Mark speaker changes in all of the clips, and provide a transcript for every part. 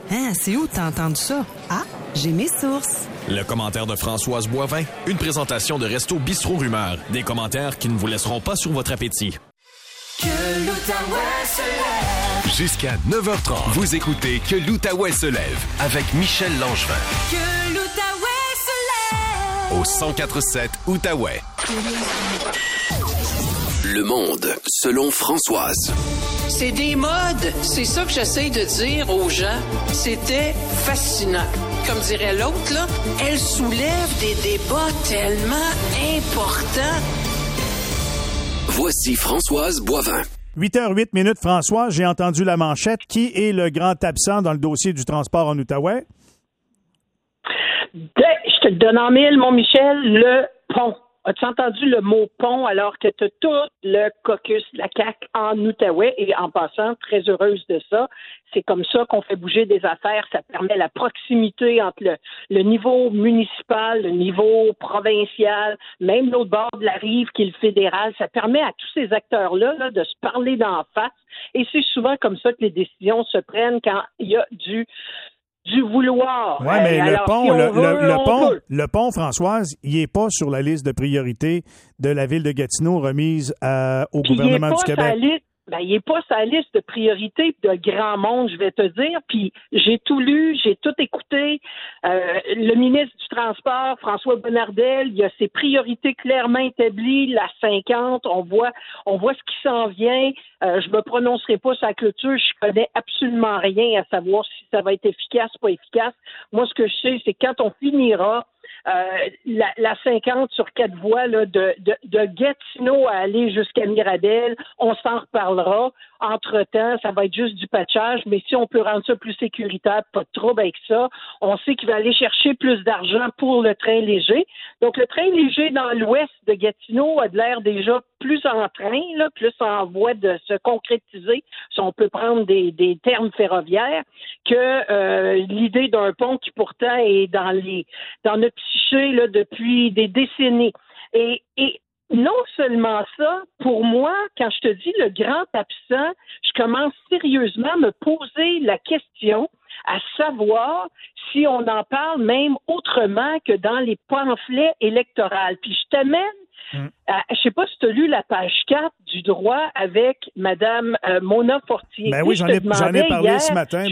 Speaker 1: Hein, c'est où t'as entendu ça? Ah, j'ai mes sources.
Speaker 2: Le commentaire de Françoise Boivin, une présentation de Resto Bistrot Rumeur. Des commentaires qui ne vous laisseront pas sur votre appétit.
Speaker 3: Que l'Outaouais se lève.
Speaker 4: Jusqu'à 9h30, vous écoutez Que l'Outaouais se lève avec Michel Langevin.
Speaker 3: Que l'Outaouais se lève.
Speaker 4: Au 104.7 Outaouais. Le monde, selon Françoise.
Speaker 5: C'est des modes. C'est ça que j'essaie de dire aux gens. C'était fascinant. Comme dirait l'autre, là, elle soulève des débats tellement importants.
Speaker 4: Voici Françoise Boivin.
Speaker 6: 8h08, François, j'ai entendu la manchette. Qui est le grand absent dans le dossier du transport en Outaouais?
Speaker 7: Je te le donne en mille, mon Michel, le pont. As-tu entendu le mot pont alors que tu as tout le caucus de la CAQ en Outaouais et en passant, très heureuse de ça. C'est comme ça qu'on fait bouger des affaires. Ça permet la proximité entre le niveau municipal, le niveau provincial, même l'autre bord de la rive qui est le fédéral. Ça permet à tous ces acteurs-là là, de se parler d'en face. Et c'est souvent comme ça que les décisions se prennent quand il y a du vouloir.
Speaker 6: Oui, mais
Speaker 7: alors,
Speaker 6: le pont, Françoise, il n'est pas sur la liste de priorités de la ville de Gatineau remise au gouvernement du Québec.
Speaker 7: Il n'est pas sa liste de priorités de grand monde, je vais te dire. Puis j'ai tout lu, j'ai tout écouté. Le ministre du Transport, François Bonnardel, il a ses priorités clairement établies. La 50, on voit ce qui s'en vient. Je me prononcerai pas sur la clôture. Je connais absolument rien à savoir si ça va être efficace ou pas efficace. Moi, ce que je sais, c'est quand on finira la 50 sur 4 voies là, de Gatineau à aller jusqu'à Mirabel, on s'en reparlera. Entre-temps, ça va être juste du patchage, mais si on peut rendre ça plus sécuritaire, pas de trouble avec ça. On sait qu'il va aller chercher plus d'argent pour le train léger. Donc, le train léger dans l'ouest de Gatineau a de l'air déjà plus en train, là, plus en voie de se concrétiser, si on peut prendre des termes ferroviaires, que l'idée d'un pont qui pourtant est dans notre psyché là, depuis des décennies. Et non seulement ça, pour moi, quand je te dis le grand absent, je commence sérieusement à me poser la question à savoir si on en parle même autrement que dans les pamphlets électoraux. Puis je t'amène, je ne sais pas si tu as lu la page 4 du droit avec Mme Mona Fortier.
Speaker 6: Ben oui, j'en ai parlé hier, ce matin.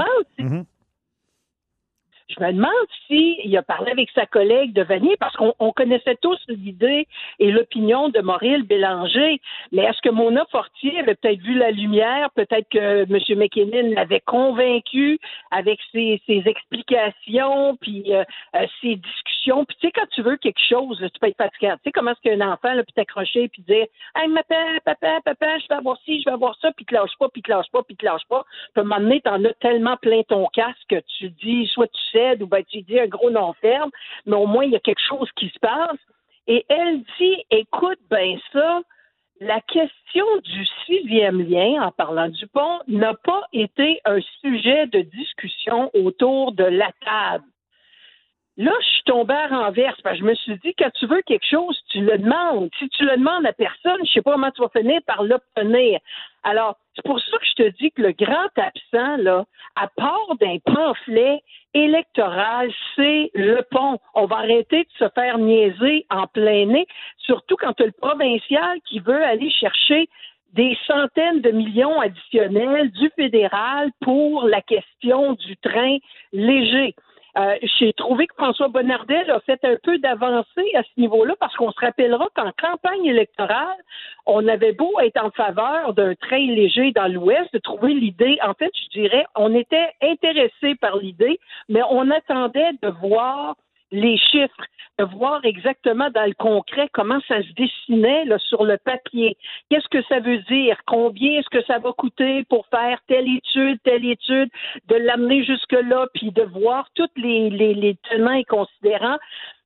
Speaker 7: Je me demande s'il a parlé avec sa collègue de Vanier, parce qu'on connaissait tous l'idée et l'opinion de Maurice Bélanger, mais est-ce que Mona Fortier avait peut-être vu la lumière, peut-être que M. McKinnon l'avait convaincu avec ses explications, puis ses discussions, puis tu sais, quand tu veux quelque chose, tu peux être fatigant. Tu sais comment est-ce qu'un enfant là, peut t'accrocher puis dire « Hey, papa, je vais avoir ci, je vais avoir ça », puis te lâche pas. Puis à un moment donné, t'en as tellement plein ton casque que tu dis, soit tu sais, ou ben tu dis un gros nom ferme, mais au moins il y a quelque chose qui se passe. Et elle dit, écoute, ben ça, la question du 6e lien, en parlant du pont, n'a pas été un sujet de discussion autour de la table. Là, je suis tombée à renverse, parce que je me suis dit, quand tu veux quelque chose, tu le demandes. Si tu le demandes à personne, je sais pas comment tu vas finir par l'obtenir. Alors, c'est pour ça que je te dis que le grand absent, là, à part d'un pamphlet électoral, c'est le pont. On va arrêter de se faire niaiser en plein nez, surtout quand tu as le provincial qui veut aller chercher des centaines de millions additionnels du fédéral pour la question du train léger. J'ai trouvé que François Bonnardel a fait un peu d'avancée à ce niveau-là parce qu'on se rappellera qu'en campagne électorale, on avait beau être en faveur d'un train léger dans l'Ouest, de trouver l'idée, en fait, je dirais, on était intéressé par l'idée, mais on attendait de voir les chiffres, de voir exactement dans le concret comment ça se dessinait là, sur le papier. Qu'est-ce que ça veut dire? Combien est-ce que ça va coûter pour faire telle étude, de l'amener jusque-là, puis de voir toutes les tenants et considérants.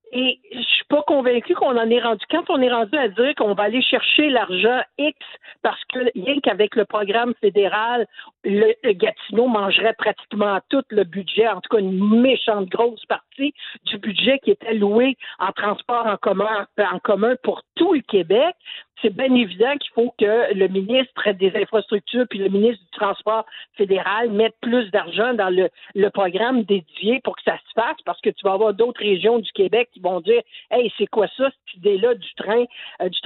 Speaker 7: Et je suis pas convaincue qu'on en est rendu. Quand on est rendu à dire qu'on va aller chercher l'argent X parce que rien qu'avec le programme fédéral, le Gatineau mangerait pratiquement tout le budget, en tout cas une méchante grosse partie du budget qui est alloué en transport en commun pour tout le Québec. C'est bien évident qu'il faut que le ministre des Infrastructures puis le ministre du Transport fédéral mettent plus d'argent dans le programme dédié pour que ça se fasse, parce que tu vas avoir d'autres régions du Québec qui vont dire « Hey, c'est quoi ça, cette idée-là du train léger? »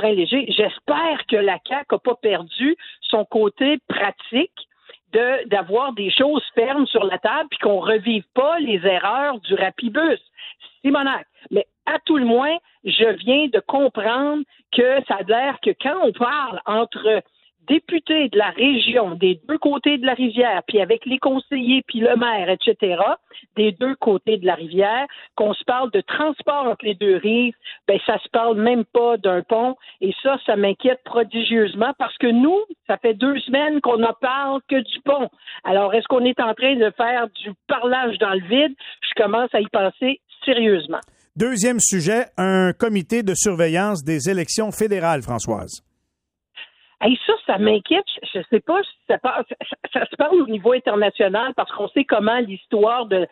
Speaker 7: J'espère que la CAQ n'a pas perdu son côté pratique d'avoir des choses fermes sur la table puis qu'on ne revive pas les erreurs du Rapibus. Simonac. Mais à tout le moins, je viens de comprendre que ça a l'air que quand on parle entre députés de la région, des deux côtés de la rivière, puis avec les conseillers, puis le maire, etc., des deux côtés de la rivière, qu'on se parle de transport entre les deux rives, ben ça se parle même pas d'un pont, et ça m'inquiète prodigieusement, parce que nous, ça fait 2 semaines qu'on ne parle que du pont. Alors, est-ce qu'on est en train de faire du parlage dans le vide? Je commence à y penser sérieusement.
Speaker 6: Deuxième sujet, un comité de surveillance des élections fédérales, Françoise.
Speaker 7: Et ça m'inquiète. Je sais pas si ça se parle au niveau international, parce qu'on sait comment l'histoire de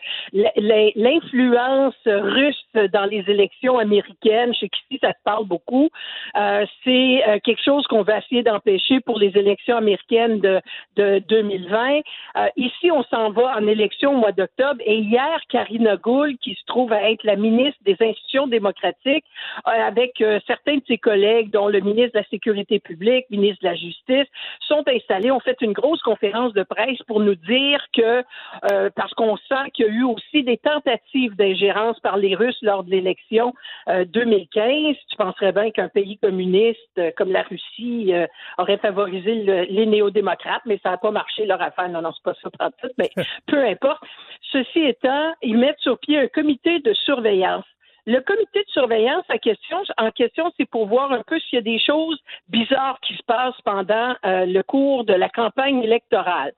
Speaker 7: l'influence russe dans les élections américaines, je sais qu'ici ça se parle beaucoup, c'est quelque chose qu'on va essayer d'empêcher pour les élections américaines de 2020. Ici, on s'en va en élection au mois d'octobre, et hier, Karina Gould, qui se trouve à être la ministre des institutions démocratiques, avec certains de ses collègues, dont le ministre de la Sécurité publique, ministre de la Justice, sont installés, ont fait une grosse conférence de presse pour nous dire que, parce qu'on sent qu'il y a eu aussi des tentatives d'ingérence par les Russes lors de l'élection 2015, tu penserais bien qu'un pays communiste comme la Russie aurait favorisé les néo-démocrates, mais ça n'a pas marché leur affaire. Non, c'est pas ça tout, mais peu importe. Ceci étant, ils mettent sur pied un comité de surveillance. Le comité de surveillance en question, c'est pour voir un peu s'il y a des choses bizarres qui se passent pendant le cours de la campagne électorale.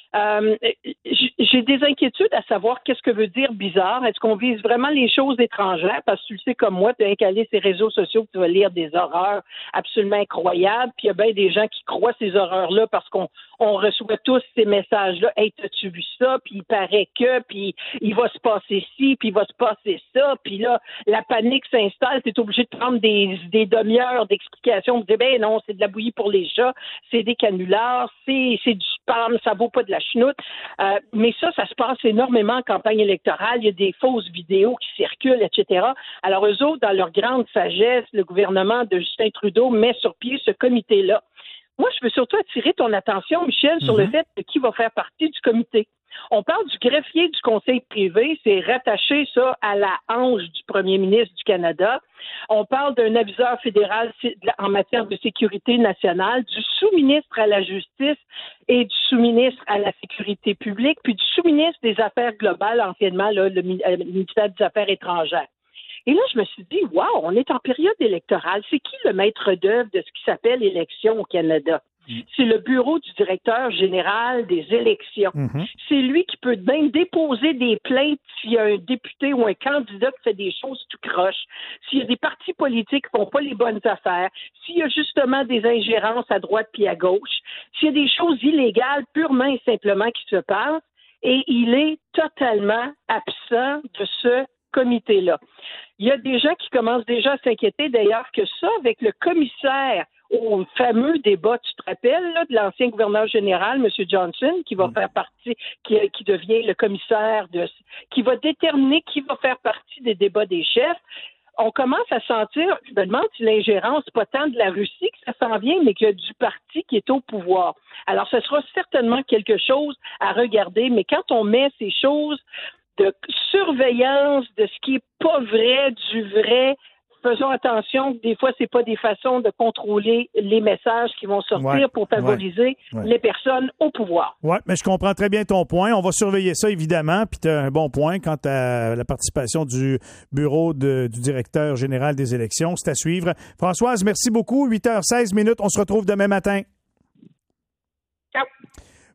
Speaker 7: J'ai des inquiétudes à savoir qu'est-ce que veut dire bizarre. Est-ce qu'on vise vraiment les choses étrangères? Parce que tu le sais comme moi, tu as incalé ces réseaux sociaux, tu vas lire des horreurs absolument incroyables. Puis il y a bien des gens qui croient ces horreurs-là parce qu'on reçoit tous ces messages-là. Hey, t'as-tu vu ça? Puis il paraît que, puis il va se passer ci, puis il va se passer ça. Puis là, la panique s'installe. Tu es obligé de prendre des demi-heures d'explications. Tu dis, ben non, c'est de la bouillie pour les chats, c'est des canulars, c'est du spam, ça vaut pas de la chenoute. Mais ça se passe énormément en campagne électorale. Il y a des fausses vidéos qui circulent, etc. Alors, eux autres, dans leur grande sagesse, le gouvernement de Justin Trudeau met sur pied ce comité-là. Moi, je veux surtout attirer ton attention, Michel, sur le fait de qui va faire partie du comité. On parle du greffier du conseil privé, c'est rattaché ça à la hanche du premier ministre du Canada. On parle d'un aviseur fédéral en matière de sécurité nationale, du sous-ministre à la justice et du sous-ministre à la sécurité publique, puis du sous-ministre des affaires globales, anciennement le ministère des Affaires étrangères. Et là, je me suis dit, wow, on est en période électorale. C'est qui le maître d'œuvre de ce qui s'appelle élection au Canada? C'est le bureau du directeur général des élections. C'est lui qui peut même déposer des plaintes s'il y a un député ou un candidat qui fait des choses tout croche, s'il y a des partis politiques qui font pas les bonnes affaires, s'il y a justement des ingérences à droite puis à gauche, s'il y a des choses illégales purement et simplement qui se passent, et il est totalement absent de ce comité-là. Il y a des gens qui commencent déjà à s'inquiéter d'ailleurs que ça, avec le commissaire au fameux débat, tu te rappelles, là, de l'ancien gouverneur général, M. Johnson, qui va faire partie, qui devient le commissaire qui va déterminer qui va faire partie des débats des chefs. On commence à sentir, je me demande si l'ingérence, pas tant de la Russie que ça s'en vient, mais qu'il y a du parti qui est au pouvoir. Alors, ce sera certainement quelque chose à regarder, mais quand on met ces choses de surveillance de ce qui est pas vrai, du vrai, faisons attention que des fois, c'est pas des façons de contrôler les messages qui vont sortir pour favoriser les personnes au pouvoir.
Speaker 6: Oui, mais je comprends très bien ton point. On va surveiller ça, évidemment, puis tu as un bon point quant à la participation du bureau du directeur général des élections. C'est à suivre. Françoise, merci beaucoup. 8h16. On se retrouve demain matin.
Speaker 7: Ciao.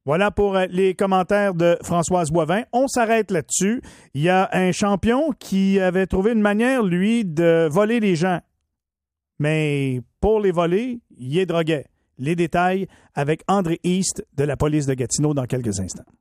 Speaker 6: Voilà pour les commentaires de Françoise Boivin. On s'arrête là-dessus. Il y a un champion qui avait trouvé une manière, lui, de voler les gens. Mais pour les voler, il est drogué. Les détails avec André East de la police de Gatineau dans quelques instants.